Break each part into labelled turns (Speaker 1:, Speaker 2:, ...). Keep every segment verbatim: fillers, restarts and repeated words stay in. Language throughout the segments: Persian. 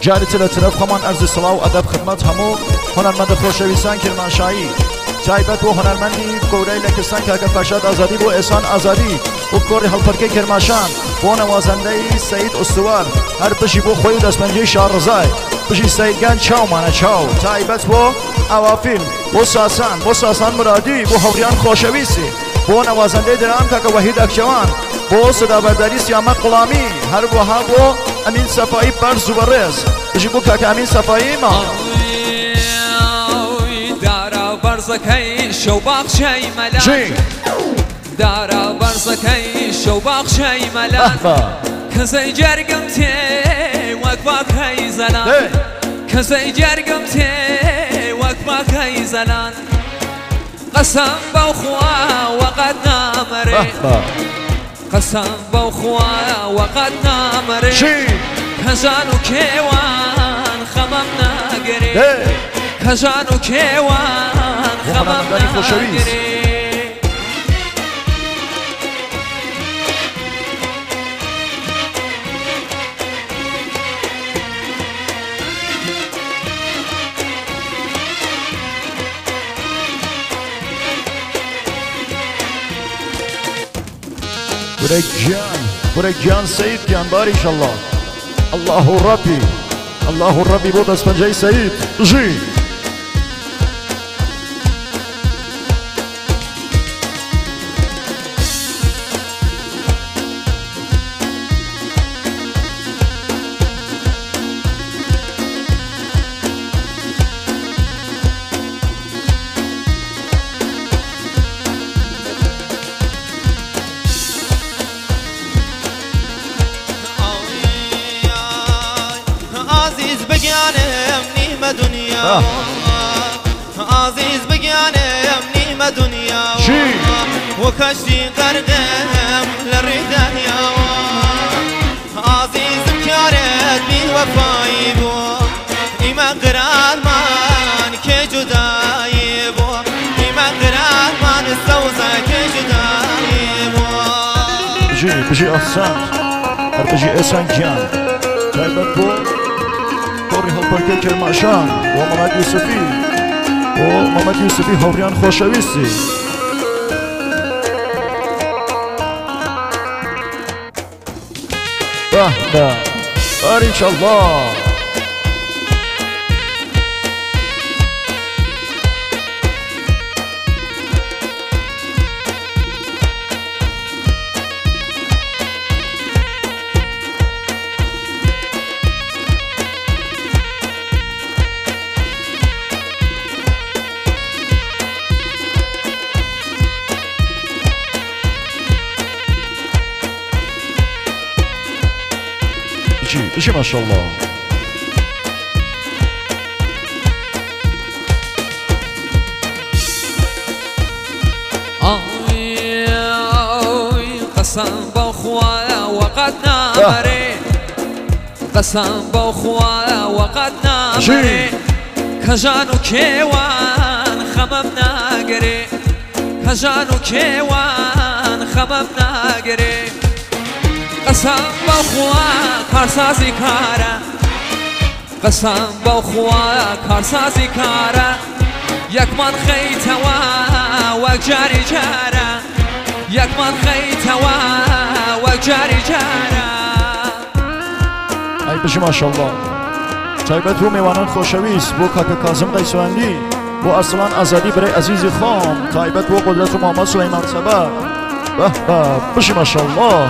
Speaker 1: جاری تل طرف خمان عرض صلاح و ادب خدمت همو هنرمند خوشویستان کرمانشاهی تایبەت بۆ هەنەرمەندی گەورەی لە کوردستان کاکە فەرشاد ئازادی بۆ ئێسان ئازادی بۆ کۆڕی هەڵپەرکەی کرماشان بۆ نەوازەندەی سەید ئوستوار هەر پشی بۆ خۆی و دەستپەنجەی شارڕزای پشی سەیدگان چاومانە چاو تایبەت بۆ ئاوافیلم بۆ ساسان بۆ ساسان مرادی بۆ هەوریان خۆشەویستی بۆ نەوازەندەی درام کاکە وەحید ئەکچەوان بۆ سەدابەرداری سیامەت قوڵامی هەروەها بۆ ئەمین سەفایی بەرز و بەڕێز پشی بۆ کاکە ئەمین سەفایی ما
Speaker 2: برزەکەی شەو باخچەی مەلان دارا بەرزەکەی شەو باخچەی مەلان کەسەی جەرگم تێ وەک باکەی زەلان کەسەی جەرگم تێ وەک باکەی زەلان قەسەم بەو خوا وەقەت نامەرێ قەسەم بەو خوا وەقەت نامەرێ کەژان و کێوان خەمەم ناگەرێ کەژان و کێوان خەمەم ناگەرێ
Speaker 1: برێک گیان برێک گیان سەید گیانبار ئینشەڵڵا الله ڕەبی الله ڕەبی بۆ دەستپەنجەی سەید ژی
Speaker 3: دنیا عزیز بگیانم نیمه دنیا و کشتی غرقم لردنیا عزیزم کارت بی وفایی بو ایمه قرار من که جدایی بو ایمه قرار من سوزه که جدایی بو
Speaker 1: بجی بجی احسان هر بجی احسان گیان تایبەت بۆ کۆڕی هەڵپەرکەی کرماشان بۆ مەمەد یوسفی بۆ مەمەد یوسفی هەوریان خۆشەویستی بەه بە باریکەڵڵا بجي ما شاء الله
Speaker 2: قسم بخوا وقد نامري قسم بخوا وقد نامري كجان وكيوان خمم ناقري كجان وكيوان خمم ناقري قسم بخوا کارسازی کاره قسم بخوا کارسازی کاره یک من خیتوا وک جاری جاره یک من خیتوا وک جاری جاره
Speaker 1: ای بشی ماشاءالله تایبەت بۆ میوانان خۆشەویست بۆ کاکە کازم قەیسواندی بۆ ئەرسڵان ئازادی برای عەزیزی خۆم تایبەت بۆ قودرەت و محەممەد سولەیمان سەبا بەه بە بشی ماشاءالله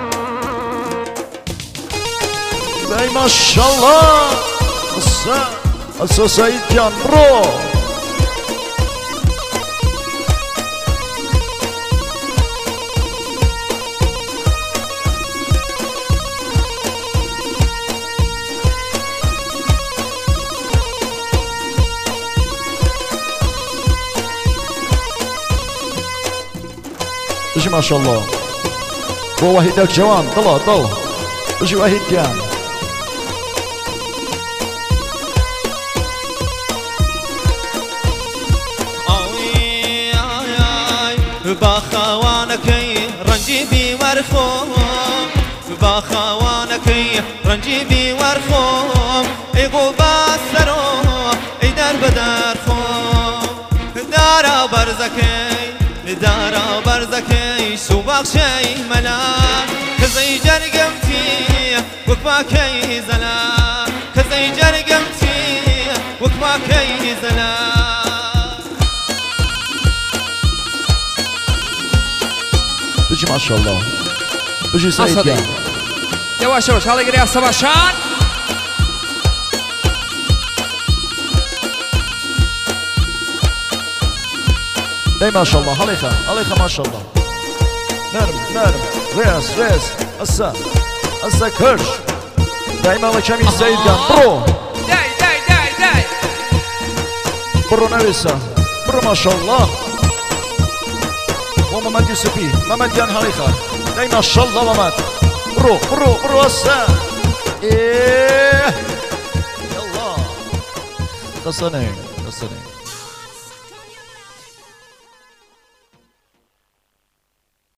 Speaker 1: ای ماشاءالله اصلا سعید جان برو بجي ما شاء الله بۆ وەحیدەک جوان دڵە دڵ بژی وەحید گیان
Speaker 3: باخوانەکەی ڕەنجی بیوەرخۆم باخوانەکەی ڕەنجی بیوەرخۆم باخشەی مەلا کەزەی جەرگەمتی وەک باکەی زەلا کەزەی جەرگەمتی وەک باکەی زەلا
Speaker 1: بجي ما شاء الله بجي سعيد قام
Speaker 2: يواش يواش هلا يقري السباشان
Speaker 1: داي ما شاء الله عليك عليك ما شاء الله نرم نرم ريس ريس هسا هسا كرش دايما وكمي سعيد قام برو
Speaker 2: داي داي داي داي
Speaker 1: برو نويسا برو ما شاء الله ومامد يوسفي مامد يان هريخة داي ما شاء الله مامد برو برو برو هسا ايه يلا تصنع تصنع